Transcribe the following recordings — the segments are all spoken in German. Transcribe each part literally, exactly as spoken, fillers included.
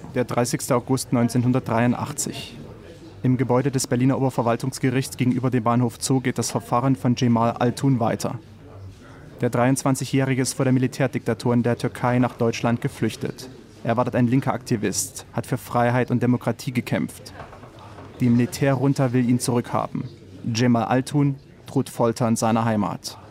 Der dreißigster August neunzehnhundertdreiundachtzig. Im Gebäude des Berliner Oberverwaltungsgerichts gegenüber dem Bahnhof Zoo geht das Verfahren von Cemal Altun weiter. Der dreiundzwanzigjährige ist vor der Militärdiktatur in der Türkei nach Deutschland geflüchtet. Er war dort ein linker Aktivist, hat für Freiheit und Demokratie gekämpft. Die Militärjunta will ihn zurückhaben. Cemal Altun droht Folter in seiner Heimat.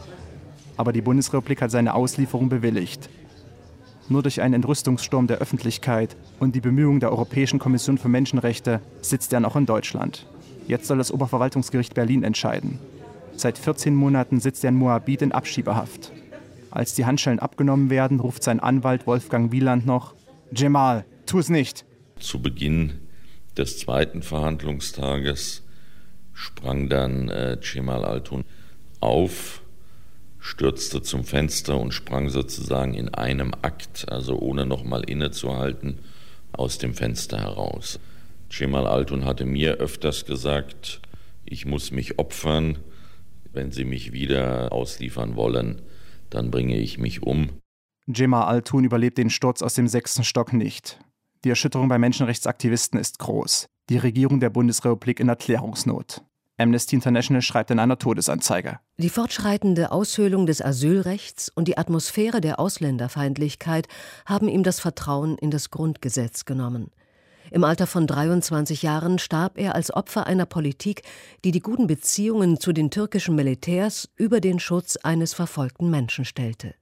Aber die Bundesrepublik hat seine Auslieferung bewilligt. Nur durch einen Entrüstungssturm der Öffentlichkeit und die Bemühungen der Europäischen Kommission für Menschenrechte sitzt er noch in Deutschland. Jetzt soll das Oberverwaltungsgericht Berlin entscheiden. Seit vierzehn Monaten sitzt er in Moabit in Abschiebehaft. Als die Handschellen abgenommen werden, ruft sein Anwalt Wolfgang Wieland noch: Cemal, tu es nicht! Zu Beginn des zweiten Verhandlungstages sprang dann äh, Cemal Altun auf, stürzte zum Fenster und sprang sozusagen in einem Akt, also ohne nochmal innezuhalten, aus dem Fenster heraus. Cemal Altun hatte mir öfters gesagt, ich muss mich opfern, wenn Sie mich wieder ausliefern wollen, dann bringe ich mich um. Cemal Altun überlebt den Sturz aus dem sechsten Stock nicht. Die Erschütterung bei Menschenrechtsaktivisten ist groß. Die Regierung der Bundesrepublik in Erklärungsnot. Amnesty International schreibt in einer Todesanzeige: Die fortschreitende Aushöhlung des Asylrechts und die Atmosphäre der Ausländerfeindlichkeit haben ihm das Vertrauen in das Grundgesetz genommen. Im Alter von dreiundzwanzig Jahren starb er als Opfer einer Politik, die die guten Beziehungen zu den türkischen Militärs über den Schutz eines verfolgten Menschen stellte.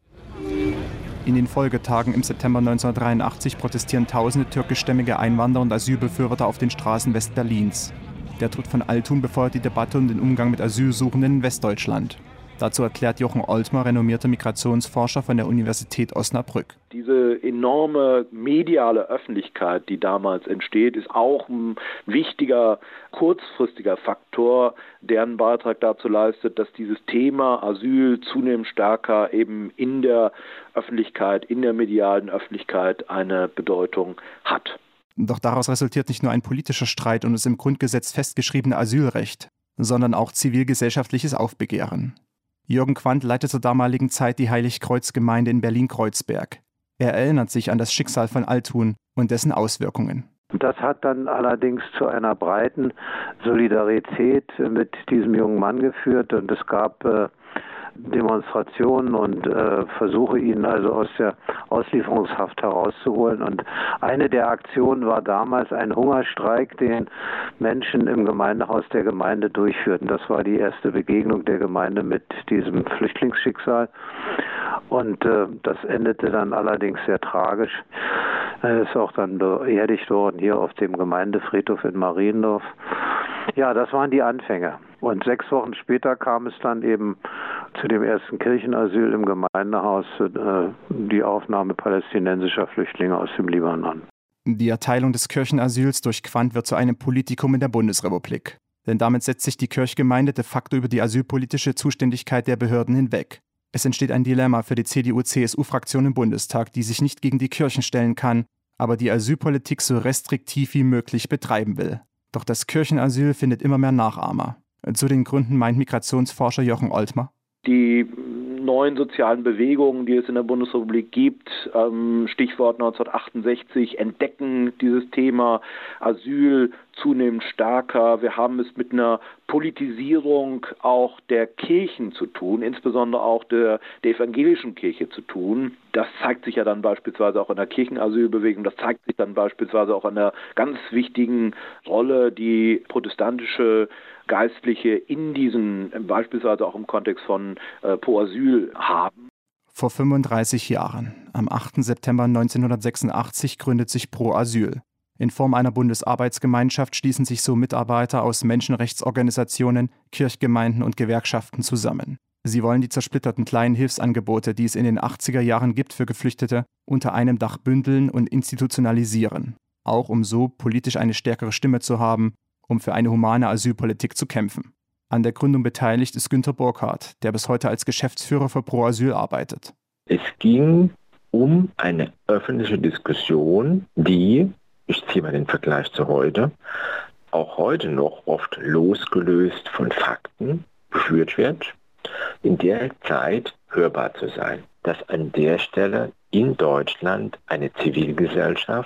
In den Folgetagen im September neunzehnhundertdreiundachtzig protestieren tausende türkischstämmige Einwanderer und Asylbefürworter auf den Straßen Westberlins. Der Tod von Altun befeuert die Debatte um den Umgang mit Asylsuchenden in Westdeutschland. Dazu erklärt Jochen Oltmer, renommierter Migrationsforscher von der Universität Osnabrück. Diese enorme mediale Öffentlichkeit, die damals entsteht, ist auch ein wichtiger, kurzfristiger Faktor, der einen Beitrag dazu leistet, dass dieses Thema Asyl zunehmend stärker eben in der Öffentlichkeit, in der medialen Öffentlichkeit eine Bedeutung hat. Doch daraus resultiert nicht nur ein politischer Streit um das im Grundgesetz festgeschriebene Asylrecht, sondern auch zivilgesellschaftliches Aufbegehren. Jürgen Quandt leitet zur damaligen Zeit die Heiligkreuz-Gemeinde in Berlin-Kreuzberg. Er erinnert sich an das Schicksal von Altun und dessen Auswirkungen. Das hat dann allerdings zu einer breiten Solidarität mit diesem jungen Mann geführt und es gab äh, Demonstrationen und äh, Versuche, ihn also aus der Auslieferungshaft herauszuholen. Und eine der Aktionen war damals ein Hungerstreik, den Menschen im Gemeindehaus der Gemeinde durchführten. Das war die erste Begegnung der Gemeinde mit diesem Flüchtlingsschicksal. Und äh, das endete dann allerdings sehr tragisch. Er ist auch dann beerdigt worden hier auf dem Gemeindefriedhof in Mariendorf. Ja, das waren die Anfänge. Und sechs Wochen später kam es dann eben zu dem ersten Kirchenasyl im Gemeindehaus, äh, die Aufnahme palästinensischer Flüchtlinge aus dem Libanon. Die Erteilung des Kirchenasyls durch Quandt wird zu einem Politikum in der Bundesrepublik. Denn damit setzt sich die Kirchgemeinde de facto über die asylpolitische Zuständigkeit der Behörden hinweg. Es entsteht ein Dilemma für die C D U-C S U-Fraktion im Bundestag, die sich nicht gegen die Kirchen stellen kann, aber die Asylpolitik so restriktiv wie möglich betreiben will. Doch das Kirchenasyl findet immer mehr Nachahmer. Zu den Gründen meint Migrationsforscher Jochen Oltmer: Die neuen sozialen Bewegungen, die es in der Bundesrepublik gibt, ähm, Stichwort neunzehnhundertachtundsechzig, entdecken dieses Thema Asyl zunehmend stärker. Wir haben es mit einer Politisierung auch der Kirchen zu tun, insbesondere auch der, der evangelischen Kirche zu tun. Das zeigt sich ja dann beispielsweise auch in der Kirchenasylbewegung, das zeigt sich dann beispielsweise auch an der ganz wichtigen Rolle, die protestantische Geistliche in diesen, beispielsweise auch im Kontext von äh, Pro Asyl haben. Vor fünfunddreißig Jahren, am achten September neunzehnhundertsechsundachtzig, gründet sich Pro Asyl. In Form einer Bundesarbeitsgemeinschaft schließen sich so Mitarbeiter aus Menschenrechtsorganisationen, Kirchgemeinden und Gewerkschaften zusammen. Sie wollen die zersplitterten kleinen Hilfsangebote, die es in den achtziger Jahren gibt für Geflüchtete, unter einem Dach bündeln und institutionalisieren. Auch um so politisch eine stärkere Stimme zu haben, um für eine humane Asylpolitik zu kämpfen. An der Gründung beteiligt ist Günter Burkhardt, der bis heute als Geschäftsführer für Pro Asyl arbeitet. Es ging um eine öffentliche Diskussion, die, ich ziehe mal den Vergleich zu heute, auch heute noch oft losgelöst von Fakten geführt wird, in der Zeit hörbar zu sein. Dass an der Stelle in Deutschland eine Zivilgesellschaft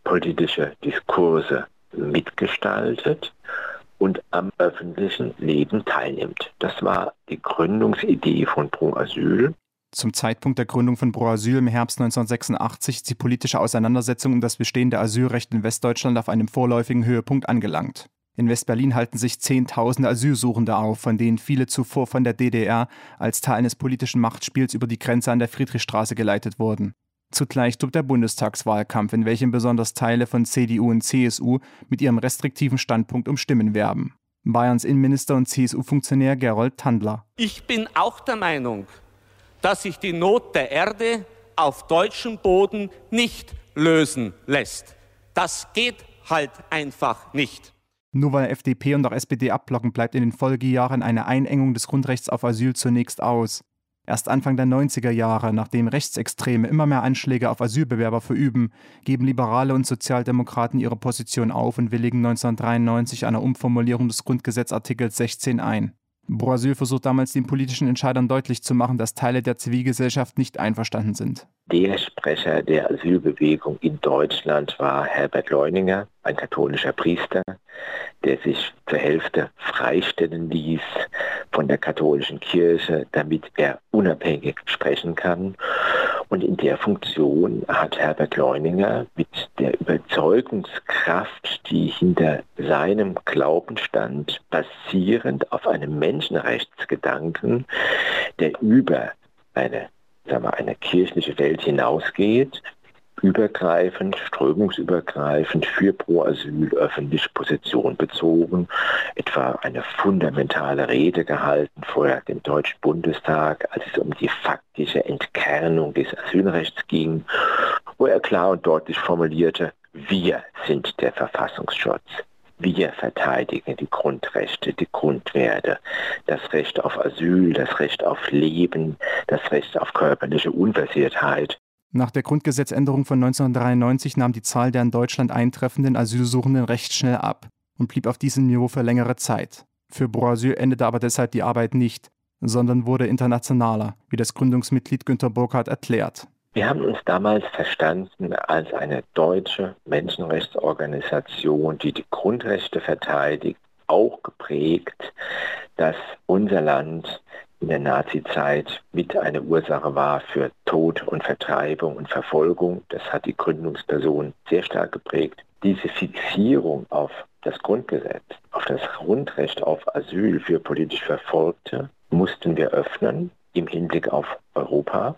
politische Diskurse mitgestaltet und am öffentlichen Leben teilnimmt. Das war die Gründungsidee von Pro Asyl. Zum Zeitpunkt der Gründung von Pro Asyl im Herbst neunzehnhundertsechsundachtzig ist die politische Auseinandersetzung um das bestehende Asylrecht in Westdeutschland auf einem vorläufigen Höhepunkt angelangt. In Westberlin halten sich Zehntausende Asylsuchende auf, von denen viele zuvor von der D D R als Teil eines politischen Machtspiels über die Grenze an der Friedrichstraße geleitet wurden. Zugleich tobt der Bundestagswahlkampf, in welchem besonders Teile von C D U und C S U mit ihrem restriktiven Standpunkt um Stimmen werben. Bayerns Innenminister und C S U-Funktionär Gerold Tandler. Ich bin auch der Meinung, dass sich die Not der Erde auf deutschem Boden nicht lösen lässt. Das geht halt einfach nicht. Nur weil F D P und auch S P D abblocken, bleibt in den Folgejahren eine Einengung des Grundrechts auf Asyl zunächst aus. Erst Anfang der neunziger Jahre, nachdem Rechtsextreme immer mehr Anschläge auf Asylbewerber verüben, geben Liberale und Sozialdemokraten ihre Position auf und willigen neunzehnhundertdreiundneunzig einer Umformulierung des Grundgesetzartikels sechzehn ein. Pro Asyl versucht damals den politischen Entscheidern deutlich zu machen, dass Teile der Zivilgesellschaft nicht einverstanden sind. Der Sprecher der Asylbewegung in Deutschland war Herbert Leuninger, ein katholischer Priester, der sich zur Hälfte freistellen ließ von der katholischen Kirche, damit er unabhängig sprechen kann. Und in der Funktion hat Herbert Leuninger mit der Überzeugungskraft, die hinter seinem Glauben stand, basierend auf einem Menschenrechtsgedanken, der über eine, sagen wir, eine kirchliche Welt hinausgeht, übergreifend, strömungsübergreifend für Pro Asyl öffentlich Position bezogen, etwa eine fundamentale Rede gehalten vor dem Deutschen Bundestag, als es um die faktische Entkernung des Asylrechts ging, wo er klar und deutlich formulierte: Wir sind der Verfassungsschutz. Wir verteidigen die Grundrechte, die Grundwerte, das Recht auf Asyl, das Recht auf Leben, das Recht auf körperliche Unversehrtheit. Nach der Grundgesetzänderung von neunzehnhundertdreiundneunzig nahm die Zahl der in Deutschland eintreffenden Asylsuchenden recht schnell ab und blieb auf diesem Niveau für längere Zeit. Für Pro Asyl endete aber deshalb die Arbeit nicht, sondern wurde internationaler, wie das Gründungsmitglied Günter Burkhardt erklärt. Wir haben uns damals verstanden als eine deutsche Menschenrechtsorganisation, die die Grundrechte verteidigt, auch geprägt, dass unser Land in der Nazizeit mit eine Ursache war für Tod und Vertreibung und Verfolgung. Das hat die Gründungsperson sehr stark geprägt. Diese Fixierung auf das Grundgesetz, auf das Grundrecht auf Asyl für politisch Verfolgte, mussten wir öffnen im Hinblick auf Europa.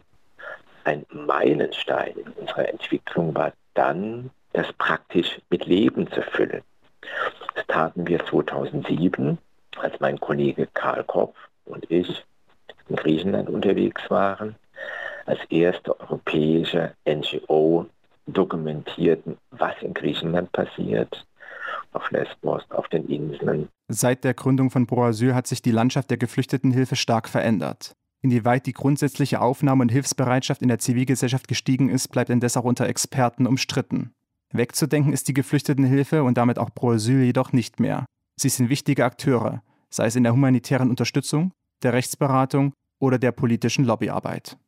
Ein Meilenstein in unserer Entwicklung war dann, das praktisch mit Leben zu füllen. Das taten wir zweitausendsieben, als mein Kollege Karl Kopf und ich in Griechenland unterwegs waren, als erste europäische N G O dokumentierten, was in Griechenland passiert, auf Lesbos, auf den Inseln. Seit der Gründung von Pro Asyl hat sich die Landschaft der Geflüchtetenhilfe stark verändert. Inwieweit die grundsätzliche Aufnahme und Hilfsbereitschaft in der Zivilgesellschaft gestiegen ist, bleibt indes auch unter Experten umstritten. Wegzudenken ist die Geflüchtetenhilfe und damit auch Pro Asyl jedoch nicht mehr. Sie sind wichtige Akteure, sei es in der humanitären Unterstützung, der Rechtsberatung oder der politischen Lobbyarbeit.